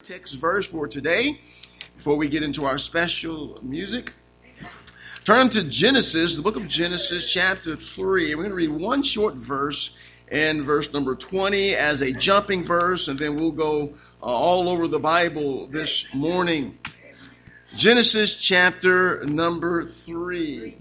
text verse for today before we get into our special music. Turn to Genesis, the book of Genesis, chapter 3. We're going to read one short verse and verse number 20 as a jumping verse, and then we'll go all over the Bible this morning. Genesis chapter number 3.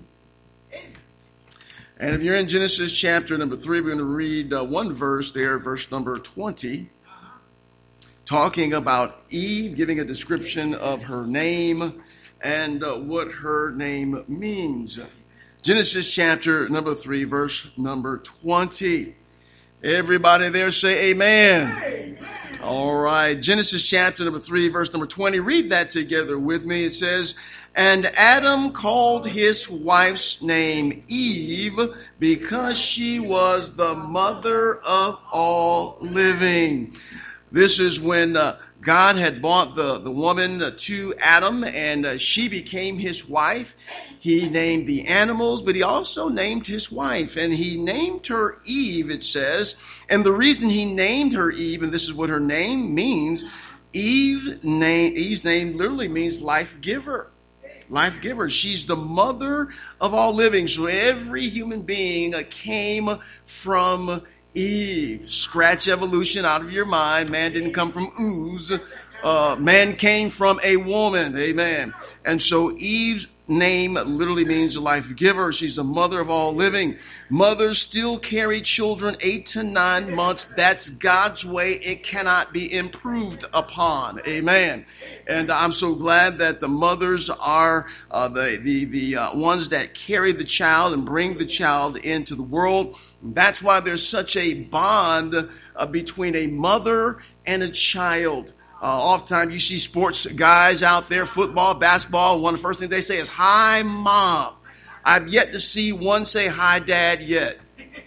And if you're in Genesis chapter number 3, we're going to read one verse there, verse number 20, talking about Eve, giving a description of her name and what her name means. Genesis chapter number 3, verse number 20. Everybody there say amen. Amen. All right, Genesis chapter number 3, verse number 20. Read that together with me. It says, "And Adam called his wife's name Eve because she was the mother of all living." This is when God had brought the woman to Adam, and she became his wife. He named the animals, but he also named his wife, and he named her Eve, it says. And the reason he named her Eve, and this is what her name means, Eve's name literally means life giver. Life giver. She's the mother of all living. So every human being came from Eve. Scratch evolution out of your mind. Man didn't come from ooze. Man came from a woman. Amen. And so Eve's name literally means life giver. She's the mother of all living. Mothers still carry children 8 to 9 months. That's God's way. It cannot be improved upon. Amen. And I'm so glad that the mothers are the ones that carry the child and bring the child into the world. That's why there's such a bond between a mother and a child. Oftentimes you see sports guys out there, football, basketball, and one of the first things they say is, "Hi, Mom." I've yet to see one say, "Hi, Dad," yet.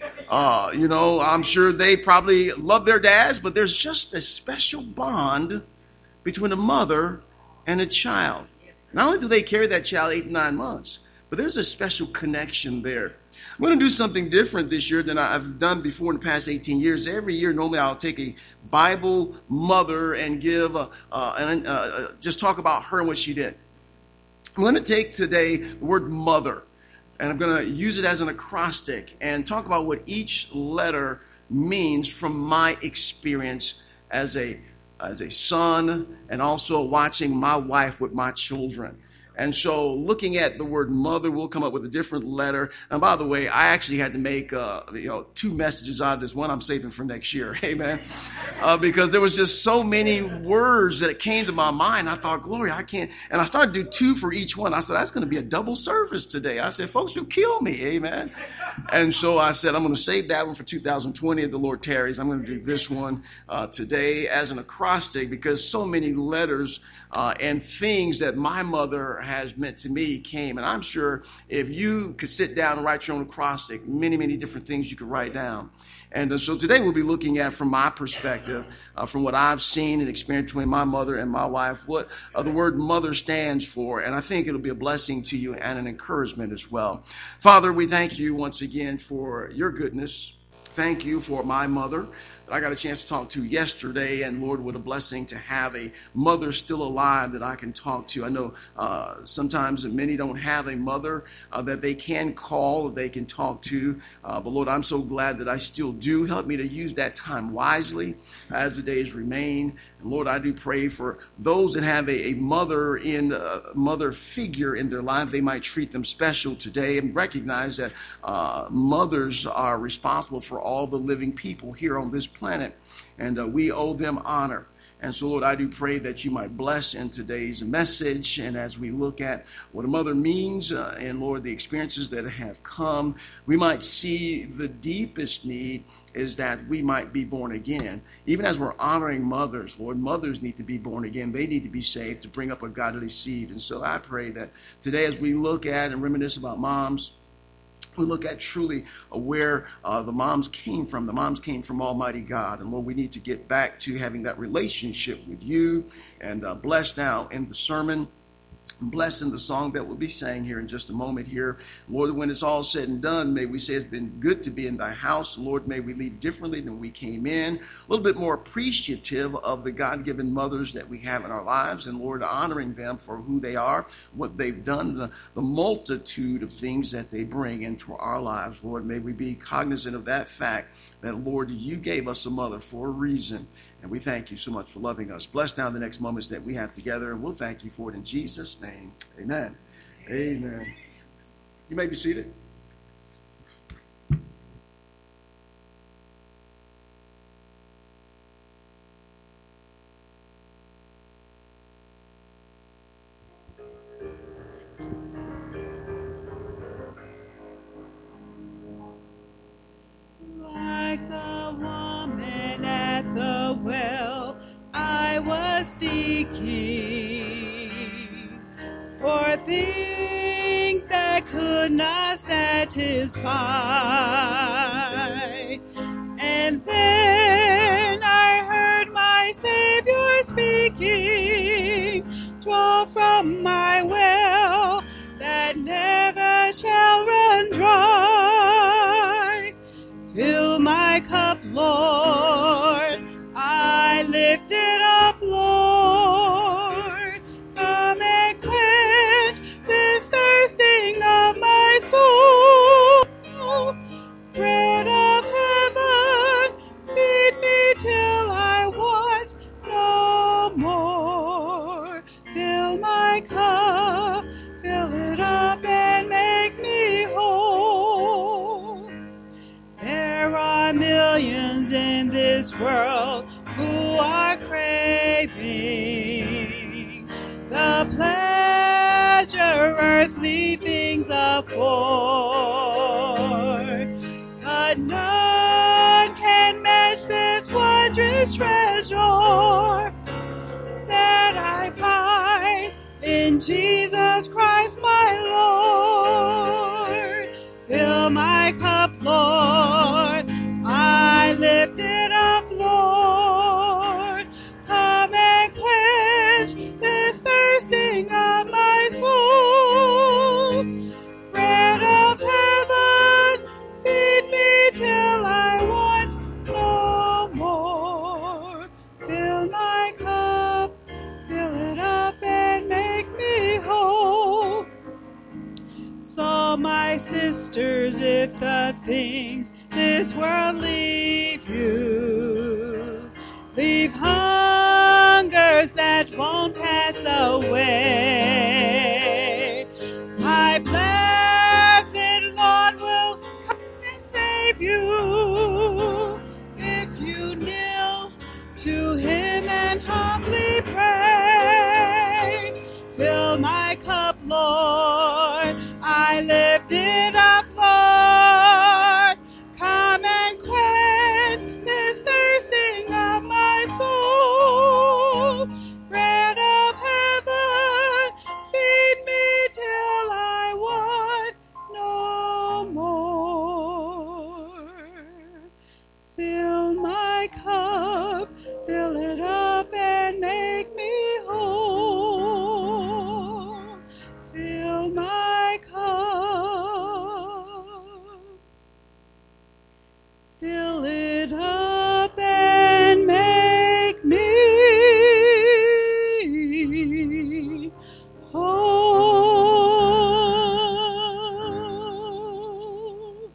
I'm sure they probably love their dads, but there's just a special bond between a mother and a child. Not only do they carry that child 8 to 9 months, but there's a special connection there. I'm going to do something different this year than I've done before in the past 18 years. Every year, normally I'll take a Bible mother and give just talk about her and what she did. I'm going to take today the word mother, and I'm going to use it as an acrostic and talk about what each letter means from my experience as a son and also watching my wife with my children. And so looking at the word mother, we'll come up with a different letter. And by the way, I actually had to make 2 messages out of this. One I'm saving for next year. Amen. Because there was just so many words that came to my mind. I thought, glory, I can't. And I started to do 2 for each one. I said, that's going to be a double service today. I said, folks, you'll kill me. Amen. And so I said, I'm going to save that one for 2020 if the Lord tarries. I'm going to do this one today as an acrostic because so many letters and things that my mother has meant to me came. And I'm sure if you could sit down and write your own acrostic, many, many different things you could write down. And so today we'll be looking at, from my perspective, from what I've seen and experienced between my mother and my wife, what the word mother stands for. And I think it'll be a blessing to you and an encouragement as well. Father, we thank you once again for your goodness. Thank you for my mother that I got a chance to talk to yesterday. And Lord, what a blessing to have a mother still alive that I can talk to. I know sometimes many don't have a mother that they can call, or they can talk to. But Lord, I'm so glad that I still do. Help me to use that time wisely as the days remain. And Lord, I do pray for those that have a mother figure in their life. They might treat them special today and recognize that mothers are responsible for all the living people here on this planet, and we owe them honor. And so, Lord, I do pray that you might bless in today's message, and as we look at what a mother means, and Lord, the experiences that have come, we might see the deepest need is that we might be born again. Even as we're honoring mothers, Lord, mothers need to be born again. They need to be saved to bring up a godly seed. And so I pray that today, as we look at and reminisce about moms, we look at truly where the moms came from. The moms came from Almighty God. And Lord, we need to get back to having that relationship with you. And bless now in the sermon blessing the song that we'll be saying here in just a moment here. Lord, when it's all said and done, may we say it's been good to be in thy house. Lord, may we leave differently than we came in, a little bit more appreciative of the God-given mothers that we have in our lives, and Lord, honoring them for who they are, what they've done, the multitude of things that they bring into our lives. Lord, may we be cognizant of that fact that, Lord, you gave us a mother for a reason, and we thank you so much for loving us. Bless now the next moments that we have together, and we'll thank you for it in Jesus' name. Amen. Amen. You may be seated. Like the woman at the well, I was seeking for things that could not satisfy. And then I heard my Savior speaking, draw from my well that never shall run dry. Fill my cup, Lord, I lift it up, Lord. Come and quench this thirsting of my soul. Bread of heaven, feed me till I want no more. Fill my cup, fill it up and make me whole. There are millions in this world who are craving the pleasure earthly things afford, but none can match this wondrous treasure that I find in Jesus Christ my Lord. Fill my cup, Lord, I lift it up, Lord. Come and quench this thirsting of my soul. Bread of heaven, feed me till I want no more. Fill my cup, fill it up and make me whole. So my sisters, if the things this world leave you, leave hungers that won't pass away. My blessed Lord will come and save you if you kneel to him and humbly pray. Fill my cup, Lord, I lift it up, Lord. Come and quench this thirsting of my soul. Bread of heaven, feed me till I want no more. Fill my cup, fill it up and make me whole. Fill my cup, fill it up and make me whole.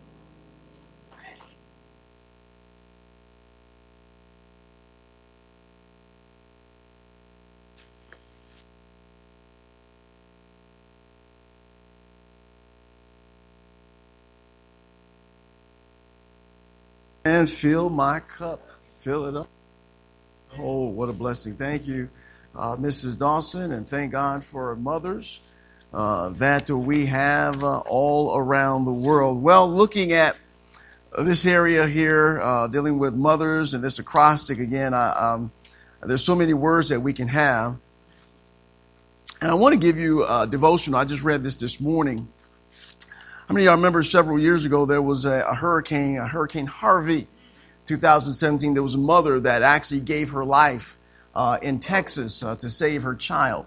And fill my cup. Fill it up. Oh, what a blessing. Thank you, Mrs. Dawson, and thank God for mothers that we have all around the world. Well, looking at this area here, dealing with mothers and this acrostic again, there's so many words that we can have. And I want to give you a devotional. I just read this morning. How many of y'all remember several years ago there was a Hurricane Harvey, 2017. There was a mother that actually gave her life in Texas to save her child.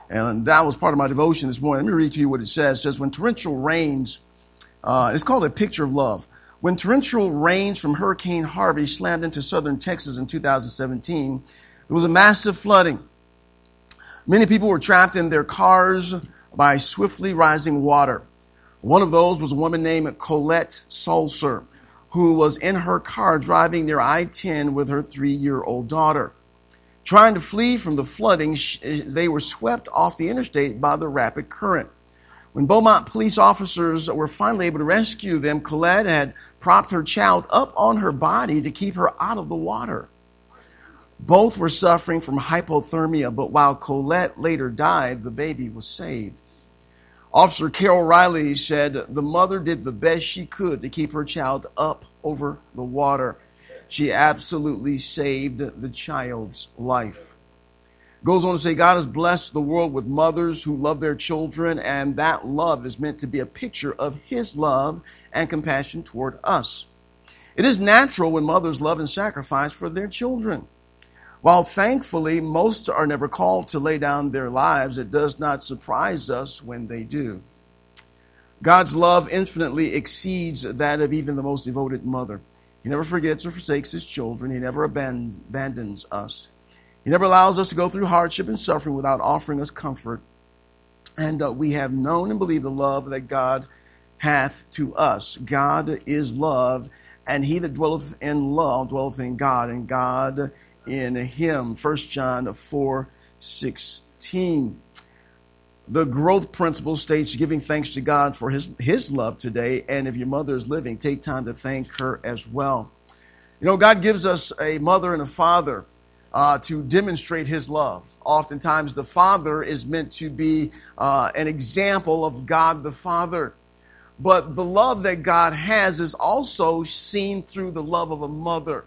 And that was part of my devotion this morning. Let me read to you what it says. It says, when torrential rains, it's called A Picture of Love. When torrential rains from Hurricane Harvey slammed into southern Texas in 2017, there was a massive flooding. Many people were trapped in their cars by swiftly rising water. One of those was a woman named Colette Sulcer, who was in her car driving near I-10 with her 3-year-old daughter. Trying to flee from the flooding, they were swept off the interstate by the rapid current. When Beaumont police officers were finally able to rescue them, Colette had propped her child up on her body to keep her out of the water. Both were suffering from hypothermia, but while Colette later died, the baby was saved. Officer Carol Riley said the mother did the best she could to keep her child up over the water. She absolutely saved the child's life. Goes on to say, God has blessed the world with mothers who love their children, and that love is meant to be a picture of His love and compassion toward us. It is natural when mothers love and sacrifice for their children. While thankfully most are never called to lay down their lives, it does not surprise us when they do. God's love infinitely exceeds that of even the most devoted mother. He never forgets or forsakes His children. He never abandons us. He never allows us to go through hardship and suffering without offering us comfort. And we have known and believed the love that God hath to us. God is love, and he that dwelleth in love dwelleth in God, and God in him. 1 John 4:16. The growth principle states giving thanks to God for his love today. And if your mother is living, take time to thank her as well. You know, God gives us a mother and a father to demonstrate His love. Oftentimes the father is meant to be an example of God the Father. But the love that God has is also seen through the love of a mother.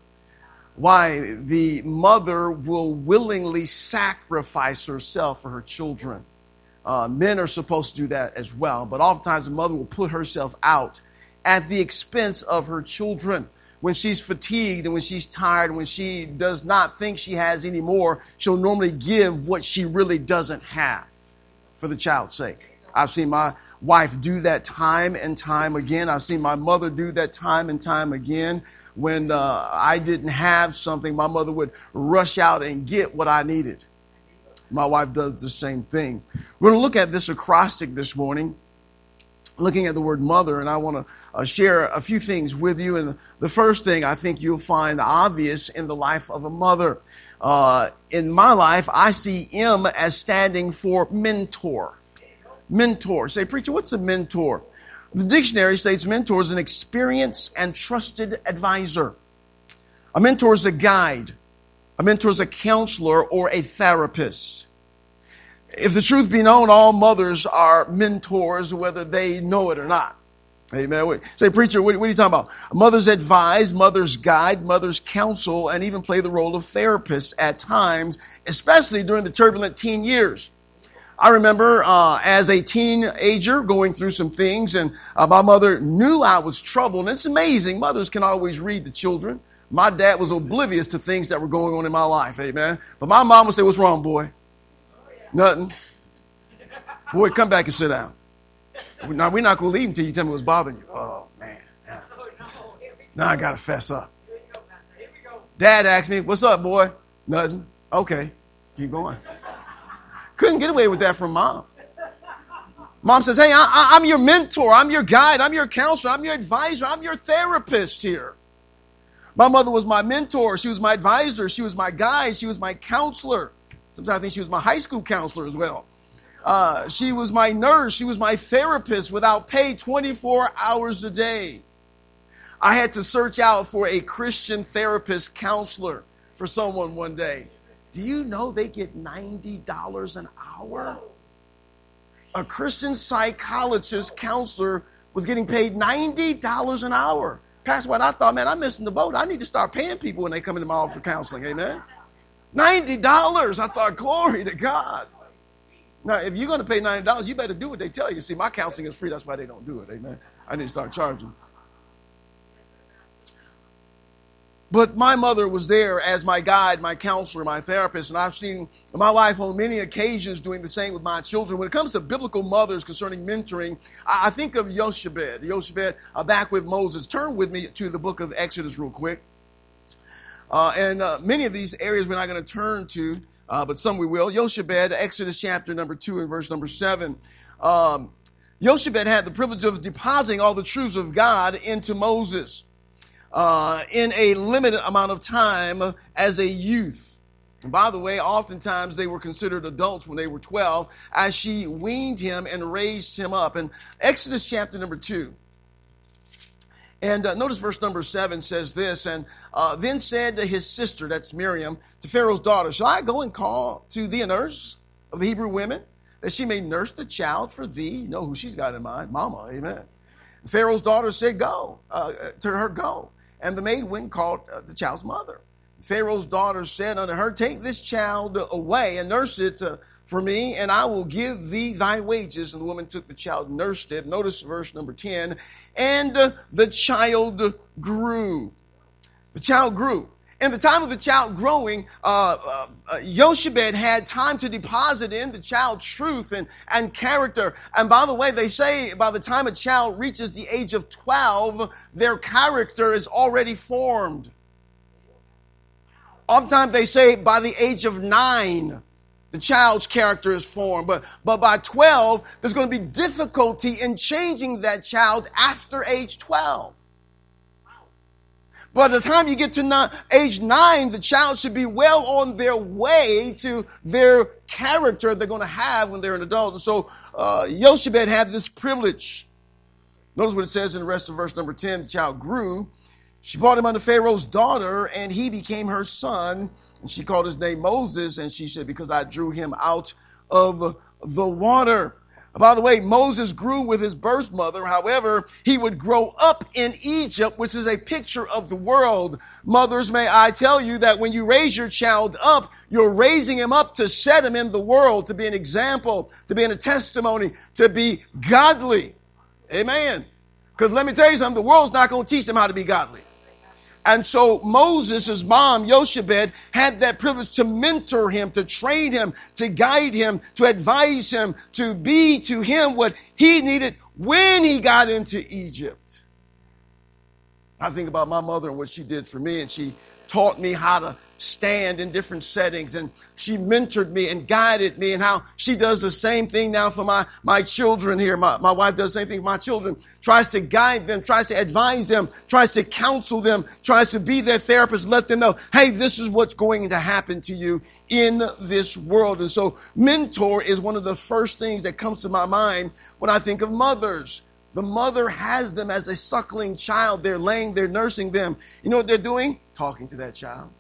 Why? The mother will willingly sacrifice herself for her children. Men are supposed to do that as well, but oftentimes a mother will put herself out at the expense of her children. When she's fatigued and when she's tired, when she does not think she has any more, she'll normally give what she really doesn't have for the child's sake. I've seen my wife do that time and time again. I've seen my mother do that time and time again. When I didn't have something, my mother would rush out and get what I needed. My wife does the same thing. We're going to look at this acrostic this morning, looking at the word mother, and I want to share a few things with you. And the first thing I think you'll find obvious in the life of a mother. In my life, I see M as standing for mentor. Mentor. Say, preacher, what's a mentor? The dictionary states mentor is an experienced and trusted advisor. A mentor is a guide. A mentor is a counselor or a therapist. If the truth be known, all mothers are mentors, whether they know it or not. Amen. Say, preacher, what are you talking about? Mothers advise, mothers guide, mothers counsel, and even play the role of therapists at times, especially during the turbulent teen years. I remember as a teenager going through some things, and my mother knew I was troubled. And it's amazing. Mothers can always read the children. My dad was oblivious to things that were going on in my life. Amen. But my mom would say, what's wrong, boy? Nothing. Boy, come back and sit down. Now, we're not going to leave until you tell me what's bothering you. Oh, man. Now I got to fess up. Dad asked me, what's up, boy? Nothing. Okay. Keep going. Couldn't get away with that from mom. Mom says, hey, I'm your mentor. I'm your guide. I'm your counselor. I'm your advisor. I'm your therapist here. My mother was my mentor. She was my advisor. She was my guide. She was my counselor. Sometimes I think she was my high school counselor as well. She was my nurse. She was my therapist without pay 24 hours a day. I had to search out for a Christian therapist counselor for someone one day. Do you know they get $90 an hour? A Christian psychologist counselor was getting paid $90 an hour. Pastor White, I thought, man, I'm missing the boat. I need to start paying people when they come into my office for counseling. Amen. $90. I thought, glory to God. Now, if you're going to pay $90, you better do what they tell you. See, my counseling is free. That's why they don't do it. Amen. I need to start charging. But my mother was there as my guide, my counselor, my therapist, and I've seen my wife on many occasions doing the same with my children. When it comes to biblical mothers concerning mentoring, I think of Jochebed. Jochebed, back with Moses. Turn with me to the book of Exodus real quick. Many of these areas we're not going to turn to, but some we will. Jochebed, Exodus chapter number 2 and verse number 7. Jochebed had the privilege of depositing all the truths of God into Moses in a limited amount of time as a youth. And by the way, oftentimes they were considered adults when they were 12 as she weaned him and raised him up. And Exodus chapter number 2. And notice verse number 7 says this, and then said to his sister, that's Miriam, to Pharaoh's daughter, shall I go and call to thee a nurse of the Hebrew women, that she may nurse the child for thee? You know who she's got in mind, Mama, amen. Pharaoh's daughter said, go, to her go. And the maid went and called the child's mother. Pharaoh's daughter said unto her, take this child away and nurse it for me, and I will give thee thy wages. And the woman took the child and nursed it. Notice verse number 10. And the child grew. The child grew. In the time of the child growing, Jochebed had time to deposit in the child truth and character. And by the way, they say by the time a child reaches the age of 12, their character is already formed. Oftentimes they say by the age of 9, the child's character is formed. But by 12, there's going to be difficulty in changing that child after age 12. By the time you get to age 9, the child should be well on their way to their character they're going to have when they're an adult. And so Jochebed had this privilege. Notice what it says in the rest of verse number 10. The child grew. She brought him unto Pharaoh's daughter, and he became her son. And she called his name Moses, and she said, because I drew him out of the water. By the way, Moses grew with his birth mother. However, he would grow up in Egypt, which is a picture of the world. Mothers, may I tell you that when you raise your child up, you're raising him up to set him in the world, to be an example, to be in a testimony, to be godly. Amen. Because let me tell you something, the world's not going to teach them how to be godly. And so Moses' mom, Jochebed, had that privilege to mentor him, to train him, to guide him, to advise him, to be to him what he needed when he got into Egypt. I think about my mother and what she did for me, and she taught me how to stand in different settings, and she mentored me and guided me, and how she does the same thing now for my children here. My wife does the same thing for my children, tries to guide them, tries to advise them, tries to counsel them, tries to be their therapist, let them know, hey, this is what's going to happen to you in this world. And so mentor is one of the first things that comes to my mind when I think of mothers. The mother has them as a suckling child. They're nursing them. You know what they're doing? Talking to that child.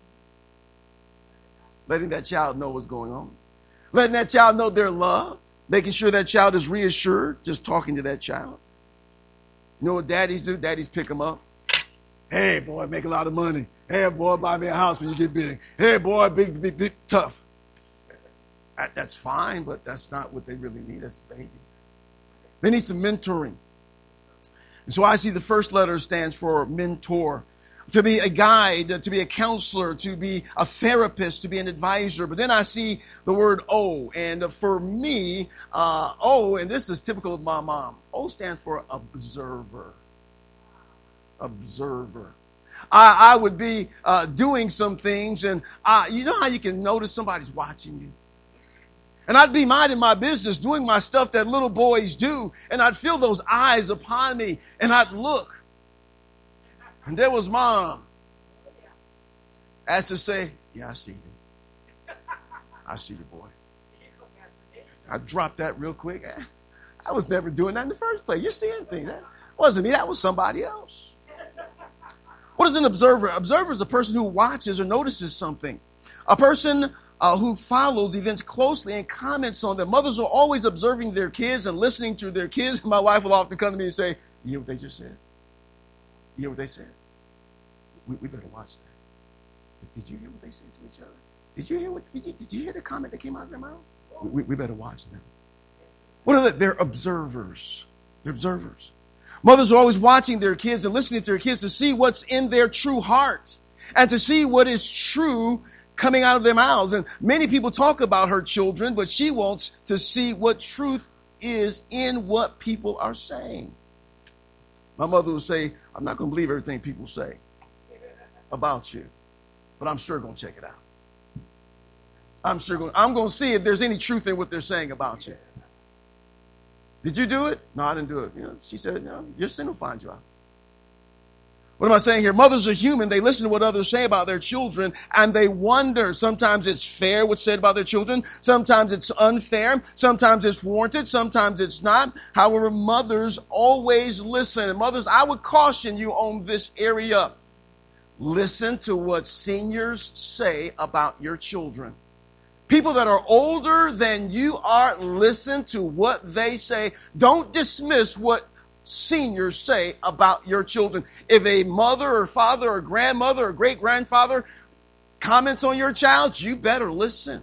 Letting that child know what's going on. Letting that child know they're loved. Making sure that child is reassured. Just talking to that child. You know what daddies do? Daddies pick them up. Hey, boy, make a lot of money. Hey, boy, buy me a house when you get big. Hey, boy, big, tough. That's fine, but that's not what they really need as a baby. They need some mentoring. And so I see the first letter stands for mentor. To be a guide, to be a counselor, to be a therapist, to be an advisor. But then I see the word O. And for me, O, and this is typical of my mom, O stands for observer. Observer. I would be doing some things, and you know how you can notice somebody's watching you? And I'd be minding my business, doing my stuff that little boys do, and I'd feel those eyes upon me, and I'd look. And there was Mom. As to say, yeah, I see you. I see you, boy. I dropped that real quick. I was never doing that in the first place. You're seeing things. That wasn't me. That was somebody else. What is an observer? Observer is a person who watches or notices something. A person who follows events closely and comments on them. Mothers are always observing their kids and listening to their kids. My wife will often come to me and say, you hear what they just said? You hear what they said? We better watch that. Did you hear what they said to each other? Did you hear the comment that came out of their mouth? We better watch them. What are they? They're observers. They're observers. Mothers are always watching their kids and listening to their kids to see what's in their true heart. and to see what is true coming out of their mouths. And many people talk about her children, but she wants to see what truth is in what people are saying. My mother would say, I'm not going to believe everything people say about you, but I'm sure going to check it out. I'm going to see if there's any truth in what they're saying about you. Did you do it? No, I didn't do it. She said, no, your sin will find you out. What am I saying here? Mothers are human. They listen to what others say about their children, and they wonder. Sometimes it's fair what's said about their children. Sometimes it's unfair. Sometimes it's warranted. Sometimes it's not. However, mothers always listen. And mothers, I would caution you on this area. Listen to what seniors say about your children. People that are older than you are, listen to what they say. Don't dismiss what seniors say about your children. If a mother or father or grandmother or great-grandfather comments on your child, you better listen.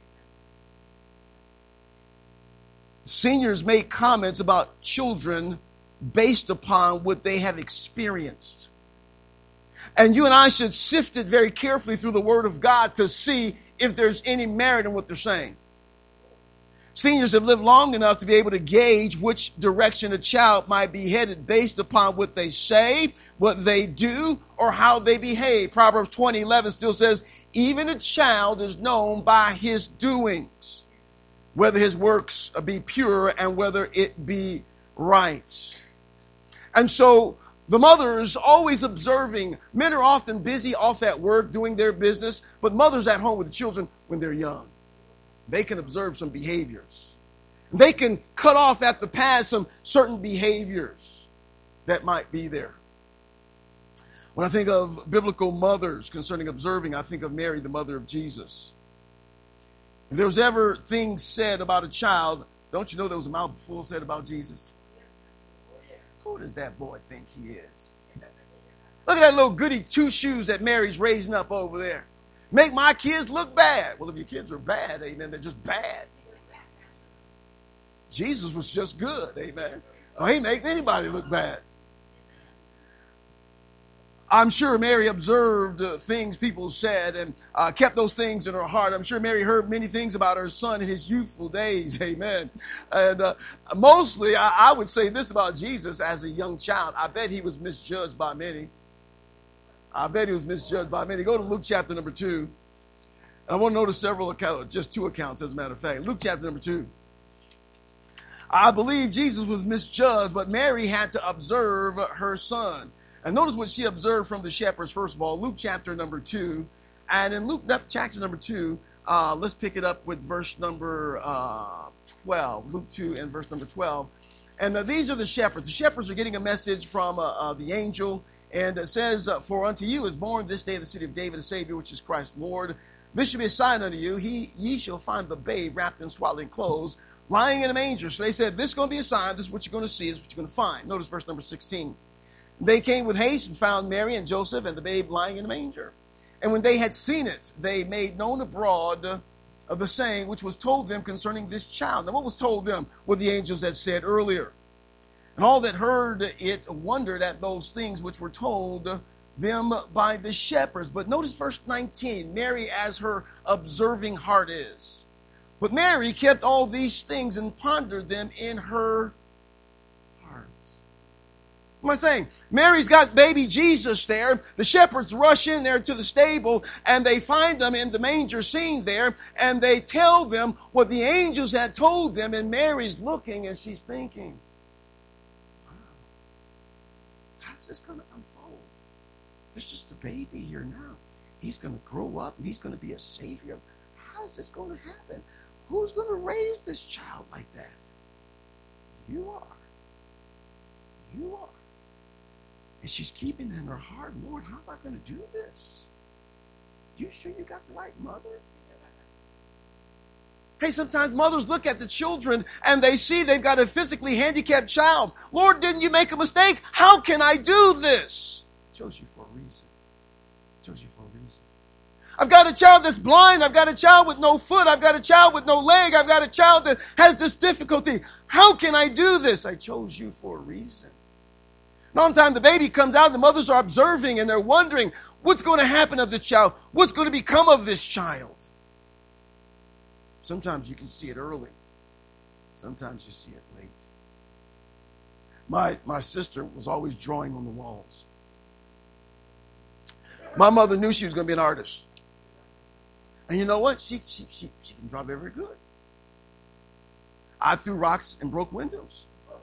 Seniors make comments about children based upon what they have experienced. And you and I should sift it very carefully through the Word of God to see if there's any merit in what they're saying. Seniors have lived long enough to be able to gauge which direction a child might be headed based upon what they say, what they do, or how they behave. Proverbs 20:11 still says, even a child is known by his doings, whether his works be pure and whether it be right. And so the mother is always observing. Men are often busy off at work doing their business, but mothers at home with the children when they're young. They can observe some behaviors. They can cut off at the pass some certain behaviors that might be there. When I think of biblical mothers concerning observing, I think of Mary, the mother of Jesus. If there was ever things said about a child, don't you know there was a mouthful said about Jesus? Who does that boy think he is? Look at that little goody two shoes that Mary's raising up over there. Make my kids look bad. Well, if your kids are bad, amen, they're just bad. Jesus was just good, amen. Oh, he make anybody look bad. I'm sure Mary observed things people said and kept those things in her heart. I'm sure Mary heard many things about her son in his youthful days, amen. And mostly, I would say this about Jesus as a young child. I bet he was misjudged by many. Go to Luke chapter number 2. And I want to notice several accounts, just 2 accounts as a matter of fact. Luke chapter number 2. I believe Jesus was misjudged, but Mary had to observe her son. And notice what she observed from the shepherds, first of all. Luke chapter number 2. And in Luke chapter number 2, let's pick it up with verse number 12. Luke 2 and verse number 12. And these are the shepherds. The shepherds are getting a message from the angel. And it says, for unto you is born this day in the city of David a Savior, which is Christ Lord. This shall be a sign unto you. Ye shall find the babe wrapped in swaddling clothes, lying in a manger. So they said, this is going to be a sign. This is what you're going to see. This is what you're going to find. Notice verse number 16. They came with haste and found Mary and Joseph and the babe lying in a manger. And when they had seen it, they made known abroad of the saying which was told them concerning this child. Now what was told them? What the angels had said earlier. And all that heard it wondered at those things which were told them by the shepherds. But notice verse 19, Mary as her observing heart is. But Mary kept all these things and pondered them in her heart. What am I saying? Mary's got baby Jesus there. The shepherds rush in there to the stable and they find them in the manger scene there. And they tell them what the angels had told them. And Mary's looking and she's thinking, how's this going to unfold? There's just a baby here now. He's going to grow up and he's going to be a savior. How is this going to happen? Who's going to raise this child like that? You are. You are. And she's keeping in her heart, Lord, how am I going to do this? You sure you got the right mother? Hey, sometimes mothers look at the children and they see they've got a physically handicapped child. Lord, didn't you make a mistake? How can I do this? I chose you for a reason. I chose you for a reason. I've got a child that's blind. I've got a child with no foot. I've got a child with no leg. I've got a child that has this difficulty. How can I do this? I chose you for a reason. Sometimes the baby comes out and the mothers are observing and they're wondering what's going to happen of this child, what's going to become of this child. Sometimes you can see it early. Sometimes you see it late. My sister was always drawing on the walls. My mother knew she was going to be an artist. And you know what? She can draw very good. I threw rocks and broke windows.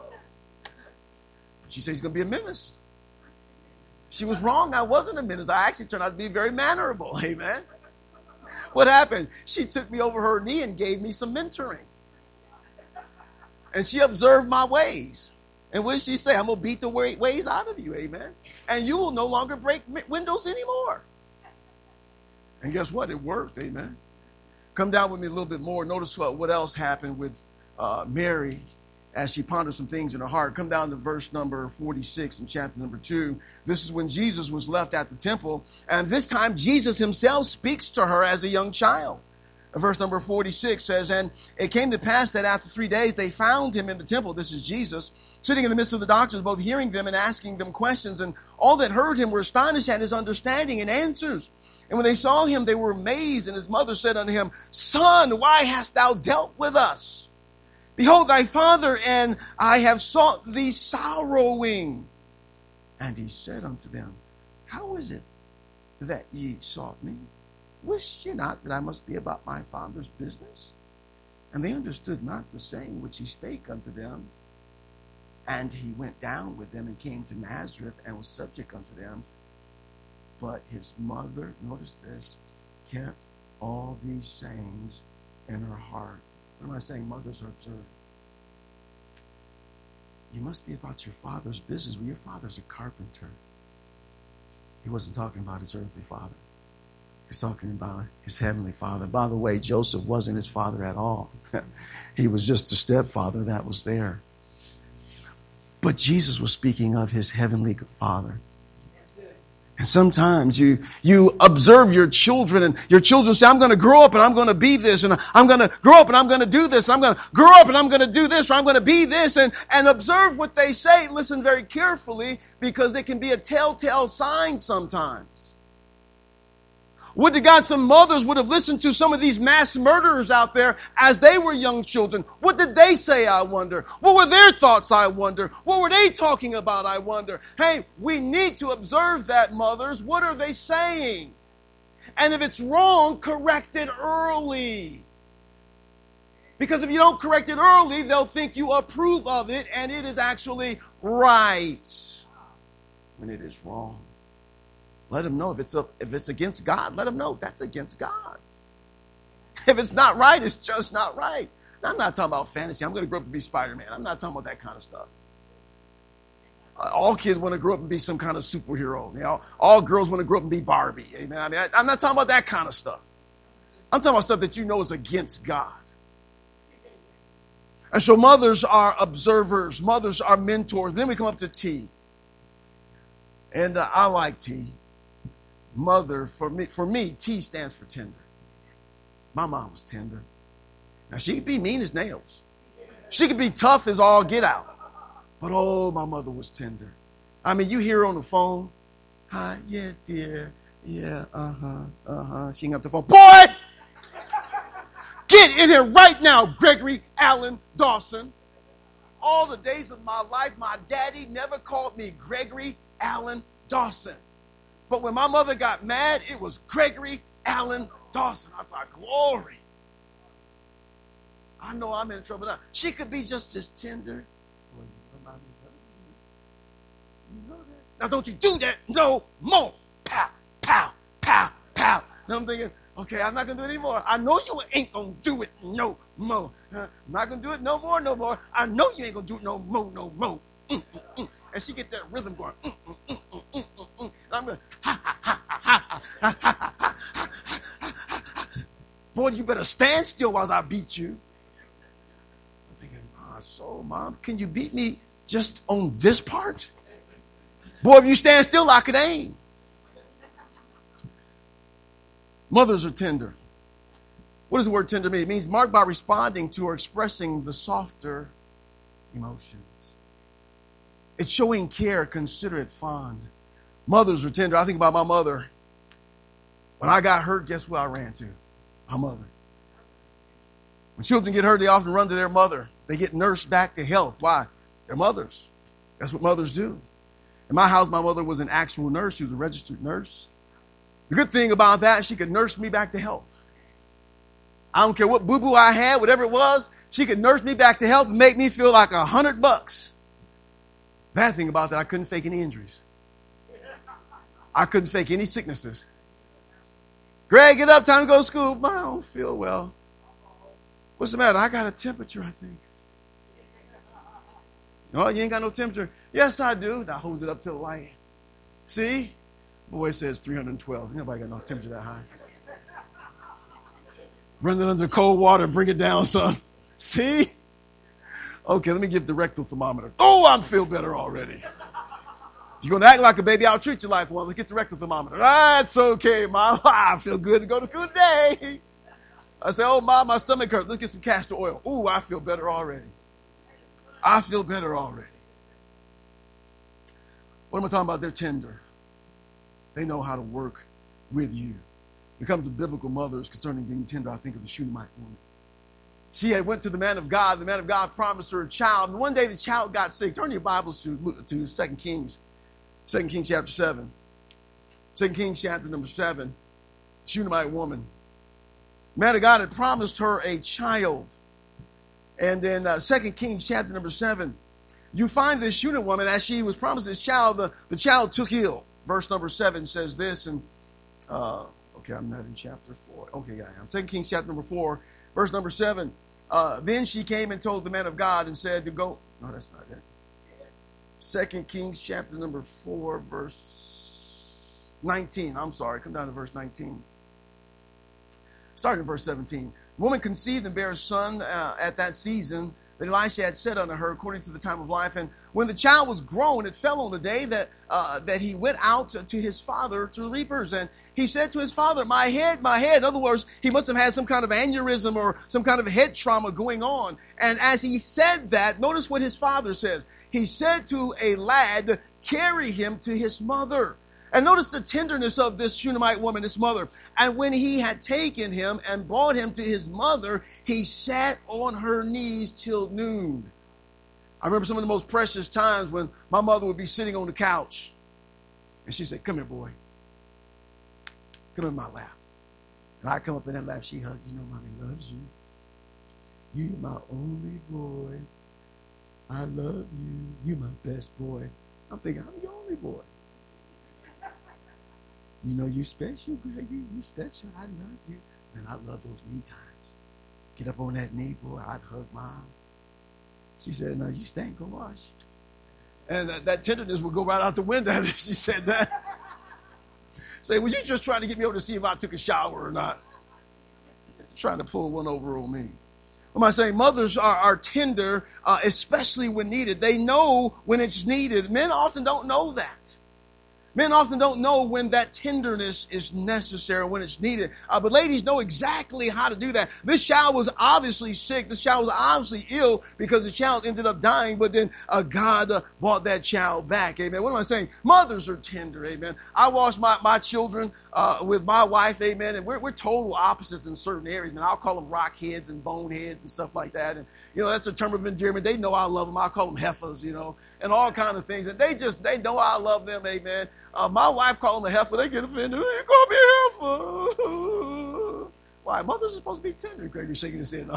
She said she's going to be a minister. She was wrong. I wasn't a minister. I actually turned out to be very mannerable. Amen. What happened? She took me over her knee and gave me some mentoring. And she observed my ways. And what did she say? I'm going to beat the ways out of you. Amen. And you will no longer break windows anymore. And guess what? It worked. Amen. Come down with me a little bit more. Notice what else happened with Mary as she pondered some things in her heart. Come down to verse number 46 in chapter number 2. This is when Jesus was left at the temple. And this time Jesus himself speaks to her as a young child. Verse number 46 says, and it came to pass that after 3 days they found him in the temple. This is Jesus, sitting in the midst of the doctors, both hearing them and asking them questions. And all that heard him were astonished at his understanding and answers. And when they saw him, they were amazed. And his mother said unto him, Son, why hast thou dealt with us? Behold, thy father and I have sought thee sorrowing. And he said unto them, How is it that ye sought me? Wist ye not that I must be about my father's business? And they understood not the saying which he spake unto them. And he went down with them and came to Nazareth and was subject unto them. But his mother, notice this, kept all these sayings in her heart. What am I saying? Mothers are observant. You must be about your father's business. Well, your father's a carpenter. He wasn't talking about his earthly father. He's talking about his heavenly father. By the way, Joseph wasn't his father at all. He was just a stepfather that was there. But Jesus was speaking of his heavenly father. And sometimes you observe your children and your children say, I'm going to grow up and I'm going to be this, and I'm going to grow up and I'm going to do this, and I'm going to grow up and I'm going to do this, or I'm going to be this, and observe what they say. Listen very carefully, because it can be a telltale sign sometimes. Would to God some mothers would have listened to some of these mass murderers out there as they were young children. What did they say, I wonder? What were their thoughts, I wonder? What were they talking about, I wonder? Hey, we need to observe that, mothers. What are they saying? And if it's wrong, correct it early. Because if you don't correct it early, they'll think you approve of it, and it is actually right when it is wrong. Let them know if it's against God. Let them know that's against God. If it's not right, it's just not right. Now, I'm not talking about fantasy. I'm going to grow up to be Spider-Man. I'm not talking about that kind of stuff. All kids want to grow up and be some kind of superhero. You know, all girls want to grow up and be Barbie. Amen. I mean, I'm not talking about that kind of stuff. I'm talking about stuff that you know is against God. And so mothers are observers. Mothers are mentors. Then we come up to T. And I like T. Mother, for me, T stands for tender. My mom was tender. Now, she could be mean as nails. She could be tough as all get out. But, oh, my mother was tender. I mean, you hear her on the phone. Hi, yeah, dear. Yeah, She hung up the phone. Boy! Get in here right now, Gregory Allen Dawson. All the days of my life, my daddy never called me Gregory Allen Dawson. But when my mother got mad, it was Gregory Allen Dawson. I thought, glory. I know I'm in trouble now. She could be just as tender. Well, you know that. Now don't you do that no more. Pow, pow, pow, pow. Now I'm thinking, okay, I'm not going to do it anymore. I know you ain't going to do it no more. I'm not going to do it no more. I know you ain't going to do it no more. And she get that rhythm going. And I'm going, ha, ha, ha, ha, ha, ha, ha, ha, ha. Boy, you better stand still while I beat you. I'm thinking, Mom, can you beat me just on this part? Boy, if you stand still, I could aim. Mothers are tender. What does the word tender mean? It means marked by responding to or expressing the softer emotions. It's showing care, considerate, fond. Mothers are tender. I think about my mother. When I got hurt, guess who I ran to? My mother. When children get hurt, they often run to their mother. They get nursed back to health. Why? They're mothers. That's what mothers do. In my house, my mother was an actual nurse. She was a registered nurse. The good thing about that, she could nurse me back to health. I don't care what boo-boo I had, whatever it was, she could nurse me back to health and make me feel like $100. Bad thing about that, I couldn't fake any injuries. I couldn't fake any sicknesses. Greg, get up, time to go to school. I don't feel well. What's the matter? I got a temperature, I think. Oh, you ain't got no temperature. Yes, I do. Now hold it up to the light. See? Boy, it says 312. Nobody got no temperature that high. Run it under cold water and bring it down some. See? Okay, let me give the rectal thermometer. Oh, I feel better already. If you're going to act like a baby, I'll treat you like one. Let's get the rectal thermometer. That's okay, Mom. I feel good to go to good day. I say, oh, Mom, my stomach hurts. Let's get some castor oil. Oh, I feel better already. I feel better already. What am I talking about? They're tender. They know how to work with you. When it comes to biblical mothers concerning being tender, I think of the Shunammite woman. She had went to the man of God. The man of God promised her a child. And one day the child got sick. Turn your Bibles to 2 Kings. 2 Kings chapter 7. 2 Kings chapter number 7. Shunammite woman. The man of God had promised her a child. And in 2 Kings chapter number 7, you find this Shunammite woman, as she was promised this child, the child took ill. Verse number 7 says this, and okay, I'm not in chapter 4. Okay, I am. 2 Kings chapter number 4, verse number 7. Then she came and told the man of God and said to go. No, that's not it. 2 Kings chapter number 4, verse 19. I'm sorry, come down to verse 19. Starting in verse 17. The woman conceived and bare a son at that season that Elisha had said unto her according to the time of life. And when the child was grown, it fell on the day that he went out to his father to reapers. And he said to his father, my head, my head. In other words, he must have had some kind of aneurysm or some kind of head trauma going on. And as he said that, notice what his father says. He said to a lad, carry him to his mother. And notice the tenderness of this Shunammite woman, this mother. And when he had taken him and brought him to his mother, he sat on her knees till noon. I remember some of the most precious times when my mother would be sitting on the couch. And she'd say, come here, boy. Come in my lap. And I'd come up in that lap. She hugged, you know, Mommy loves you. You're my only boy. I love you. You're my best boy. I'm thinking, I'm your only boy. You know, you special, Gregory. You special. I love you. Man, I love those knee times. Get up on that knee, boy. I'd hug Mom. She said, no, you stink, go wash. And that tenderness would go right out the window after she said that. Say, was you just trying to get me over to see if I took a shower or not? Trying to pull one over on me. What am I saying? Mothers are tender, especially when needed. They know when it's needed. Men often don't know that. Men often don't know when that tenderness is necessary, when it's needed. But ladies know exactly how to do that. This child was obviously sick. This child was obviously ill because the child ended up dying. But then God brought that child back. Amen. What am I saying? Mothers are tender. Amen. I watch my children with my wife. Amen. And we're total opposites in certain areas. And I'll call them rock heads and bone heads and stuff like that. And, you know, that's a term of endearment. They know I love them. I call them heifers, you know, and all kind of things. And they know I love them. Amen. My wife called them a heifer. They get offended. You call me a heifer. Why? Mothers are supposed to be tender. Gregory's shaking his head.